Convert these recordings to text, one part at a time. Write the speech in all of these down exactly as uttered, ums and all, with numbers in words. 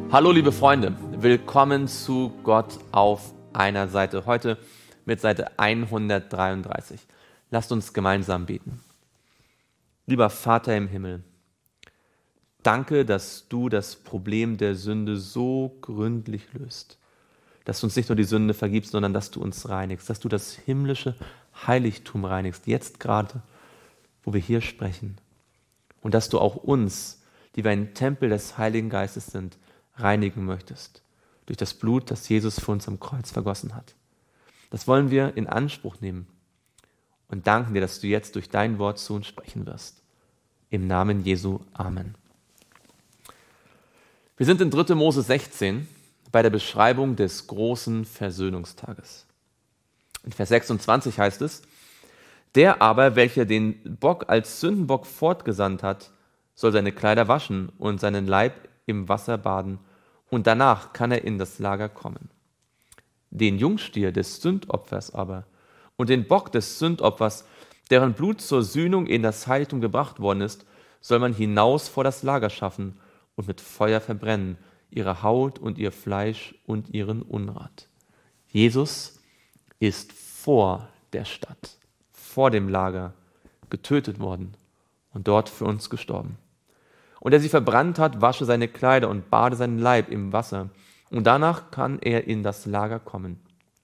Hallo liebe Freunde, willkommen zu Gott auf einer Seite. Heute mit Seite hundertdreiunddreißig. Lasst uns gemeinsam beten. Lieber Vater im Himmel, danke, dass du das Problem der Sünde so gründlich löst. Dass du uns nicht nur die Sünde vergibst, sondern dass du uns reinigst. Dass du das himmlische Heiligtum reinigst, jetzt gerade, wo wir hier sprechen. Und dass du auch uns, die wir ein Tempel des Heiligen Geistes sind, reinigen möchtest, durch das Blut, das Jesus für uns am Kreuz vergossen hat. Das wollen wir in Anspruch nehmen und danken dir, dass du jetzt durch dein Wort zu uns sprechen wirst. Im Namen Jesu. Amen. Wir sind in dritter Mose sechzehn bei der Beschreibung des großen Versöhnungstages. In Vers sechsundzwanzig heißt es: Der aber, welcher den Bock als Sündenbock fortgesandt hat, soll seine Kleider waschen und seinen Leib im Wasser baden, und danach kann er in das Lager kommen. Den Jungstier des Sündopfers aber und den Bock des Sündopfers, deren Blut zur Sühnung in das Heiligtum gebracht worden ist, soll man hinaus vor das Lager schaffen und mit Feuer verbrennen, ihre Haut und ihr Fleisch und ihren Unrat. Jesus ist vor der Stadt, vor dem Lager getötet worden und dort für uns gestorben. Und der sie verbrannt hat, wasche seine Kleider und bade seinen Leib im Wasser. Und danach kann er in das Lager kommen.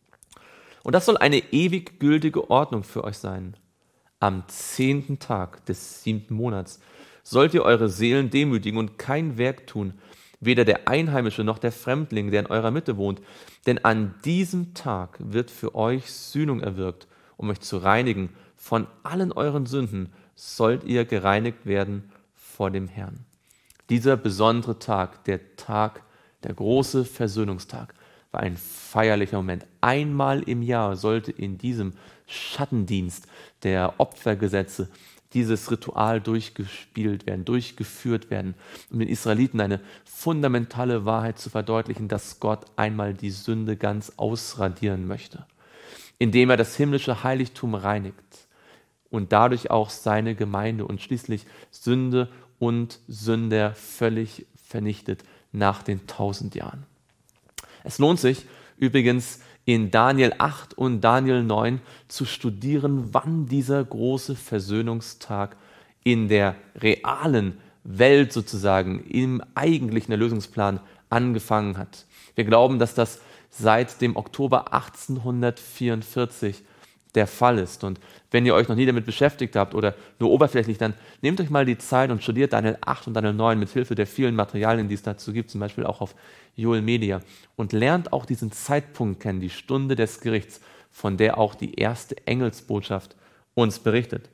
Und das soll eine ewig gültige Ordnung für euch sein. Am zehnten Tag des siebten Monats sollt ihr eure Seelen demütigen und kein Werk tun, weder der Einheimische noch der Fremdling, der in eurer Mitte wohnt. Denn an diesem Tag wird für euch Sühnung erwirkt, um euch zu reinigen. Von allen euren Sünden sollt ihr gereinigt werden vor dem Herrn. Dieser besondere Tag, der Tag, der große Versöhnungstag, war ein feierlicher Moment. Einmal im Jahr sollte in diesem Schattendienst der Opfergesetze dieses Ritual durchgespielt werden, durchgeführt werden, um den Israeliten eine fundamentale Wahrheit zu verdeutlichen, dass Gott einmal die Sünde ganz ausradieren möchte, indem er das himmlische Heiligtum reinigt und dadurch auch seine Gemeinde und schließlich Sünde und Sünder völlig vernichtet nach den tausend Jahren. Es lohnt sich übrigens in Daniel acht und Daniel neun zu studieren, wann dieser große Versöhnungstag in der realen Welt sozusagen, im eigentlichen Erlösungsplan angefangen hat. Wir glauben, dass das seit dem Oktober achtzehnhundertvierundvierzig der Fall ist. Und wenn ihr euch noch nie damit beschäftigt habt oder nur oberflächlich, dann nehmt euch mal die Zeit und studiert Daniel acht und Daniel neun mit Hilfe der vielen Materialien, die es dazu gibt, zum Beispiel auch auf Joel Media, und lernt auch diesen Zeitpunkt kennen, die Stunde des Gerichts, von der auch die erste Engelsbotschaft uns berichtet.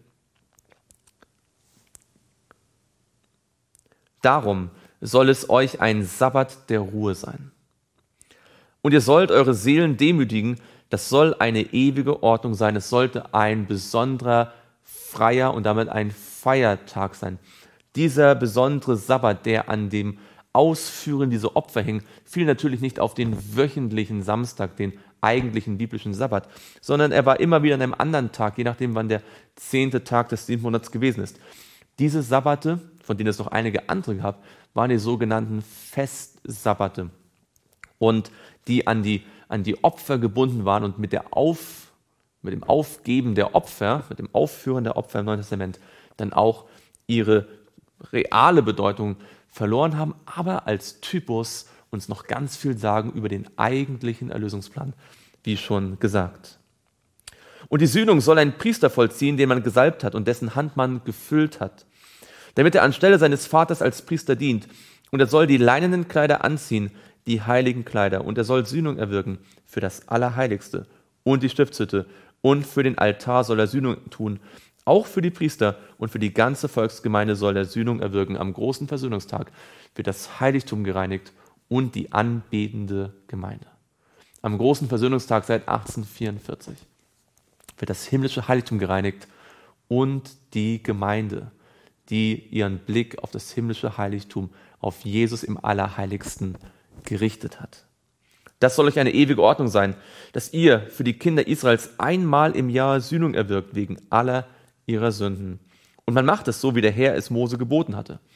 Darum soll es euch ein Sabbat der Ruhe sein. Und ihr sollt eure Seelen demütigen. Das soll eine ewige Ordnung sein. Es sollte ein besonderer, freier und damit ein Feiertag sein. Dieser besondere Sabbat, der an dem Ausführen dieser Opfer hing, fiel natürlich nicht auf den wöchentlichen Samstag, den eigentlichen biblischen Sabbat, sondern er war immer wieder an einem anderen Tag, je nachdem, wann der zehnte Tag des siebten Monats gewesen ist. Diese Sabbate, von denen es noch einige andere gab, waren die sogenannten Festsabbate, und die an die an die Opfer gebunden waren und mit, der Auf, mit dem Aufgeben der Opfer, mit dem Aufführen der Opfer im Neuen Testament dann auch ihre reale Bedeutung verloren haben, aber als Typus uns noch ganz viel sagen über den eigentlichen Erlösungsplan, wie schon gesagt. Und die Sühnung soll ein Priester vollziehen, den man gesalbt hat und dessen Hand man gefüllt hat, damit er anstelle seines Vaters als Priester dient. Und er soll die leinenen Kleider anziehen, die heiligen Kleider, und er soll Sühnung erwirken für das Allerheiligste und die Stiftshütte, und für den Altar soll er Sühnung tun. Auch für die Priester und für die ganze Volksgemeinde soll er Sühnung erwirken. Am großen Versöhnungstag wird das Heiligtum gereinigt und die anbetende Gemeinde. Am großen Versöhnungstag seit achtzehnhundertvierundvierzig wird das himmlische Heiligtum gereinigt und die Gemeinde, die ihren Blick auf das himmlische Heiligtum, auf Jesus im Allerheiligsten gerichtet hat. Das soll euch eine ewige Ordnung sein, dass ihr für die Kinder Israels einmal im Jahr Sühnung erwirkt wegen aller ihrer Sünden. Und man macht es so, wie der Herr es Mose geboten hatte.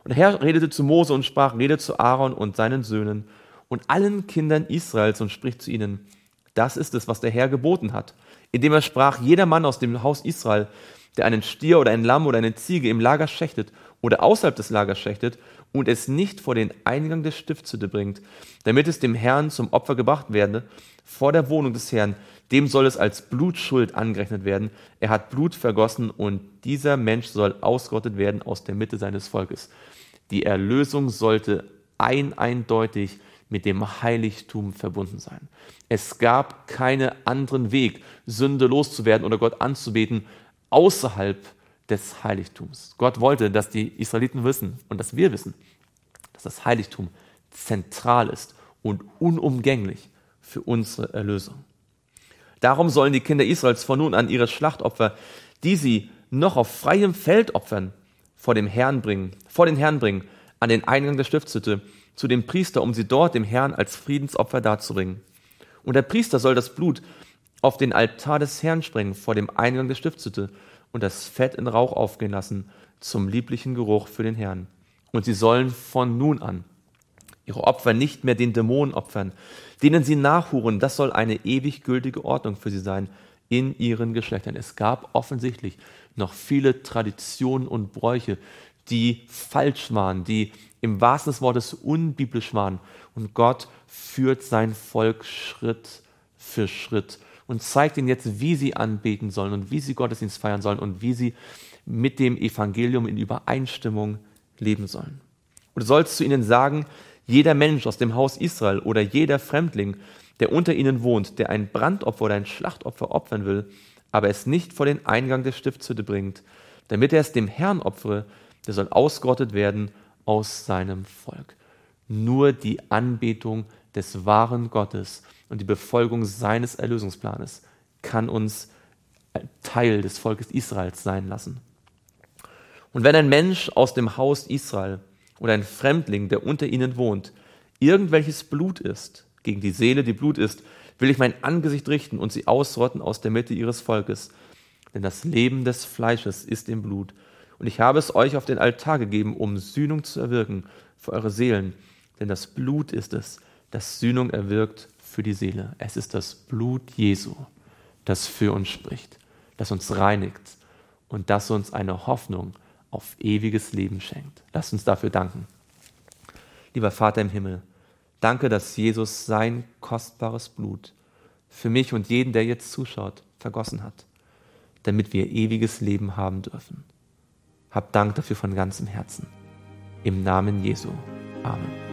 Und der Herr redete zu Mose und sprach, rede zu Aaron und seinen Söhnen und allen Kindern Israels und spricht zu ihnen, das ist es, was der Herr geboten hat, indem er sprach, jeder Mann aus dem Haus Israel, der einen Stier oder ein Lamm oder eine Ziege im Lager schächtet oder außerhalb des Lagers schächtet und es nicht vor den Eingang der Stiftshütte bringt, damit es dem Herrn zum Opfer gebracht werde, vor der Wohnung des Herrn, dem soll es als Blutschuld angerechnet werden. Er hat Blut vergossen und dieser Mensch soll ausgerottet werden aus der Mitte seines Volkes. Die Erlösung sollte ein eindeutig mit dem Heiligtum verbunden sein. Es gab keinen anderen Weg, Sünde loszuwerden oder Gott anzubeten, außerhalb des Heiligtums. Gott wollte, dass die Israeliten wissen und dass wir wissen, dass das Heiligtum zentral ist und unumgänglich für unsere Erlösung. Darum sollen die Kinder Israels von nun an ihre Schlachtopfer, die sie noch auf freiem Feld opfern, vor dem Herrn bringen, vor den Herrn bringen, an den Eingang der Stiftshütte, zu dem Priester, um sie dort dem Herrn als Friedensopfer darzubringen. Und der Priester soll das Blut auf den Altar des Herrn sprengen, vor dem Eingang der Stiftshütte, und das Fett in Rauch aufgehen lassen, zum lieblichen Geruch für den Herrn. Und sie sollen von nun an ihre Opfer nicht mehr den Dämonen opfern, denen sie nachhuren. Das soll eine ewig gültige Ordnung für sie sein in ihren Geschlechtern. Es gab offensichtlich noch viele Traditionen und Bräuche, die falsch waren, die im wahrsten des Wortes unbiblisch waren. Und Gott führt sein Volk Schritt für Schritt und zeigt ihnen jetzt, wie sie anbeten sollen und wie sie Gottesdienst feiern sollen und wie sie mit dem Evangelium in Übereinstimmung leben sollen. Und du sollst zu ihnen sagen, jeder Mensch aus dem Haus Israel oder jeder Fremdling, der unter ihnen wohnt, der ein Brandopfer oder ein Schlachtopfer opfern will, aber es nicht vor den Eingang der Stiftshütte bringt, damit er es dem Herrn opfere, der soll ausgerottet werden aus seinem Volk. Nur die Anbetung des wahren Gottes und die Befolgung seines Erlösungsplanes kann uns Teil des Volkes Israels sein lassen. Und wenn ein Mensch aus dem Haus Israel oder ein Fremdling, der unter ihnen wohnt, irgendwelches Blut isst, gegen die Seele, die Blut isst, will ich mein Angesicht richten und sie ausrotten aus der Mitte ihres Volkes. Denn das Leben des Fleisches ist im Blut. Und ich habe es euch auf den Altar gegeben, um Sühnung zu erwirken für eure Seelen. Denn das Blut ist es, das Sühnung erwirkt für die Seele. Es ist das Blut Jesu, das für uns spricht, das uns reinigt und das uns eine Hoffnung auf ewiges Leben schenkt. Lasst uns dafür danken. Lieber Vater im Himmel, danke, dass Jesus sein kostbares Blut für mich und jeden, der jetzt zuschaut, vergossen hat, damit wir ewiges Leben haben dürfen. Hab Dank dafür von ganzem Herzen. Im Namen Jesu. Amen.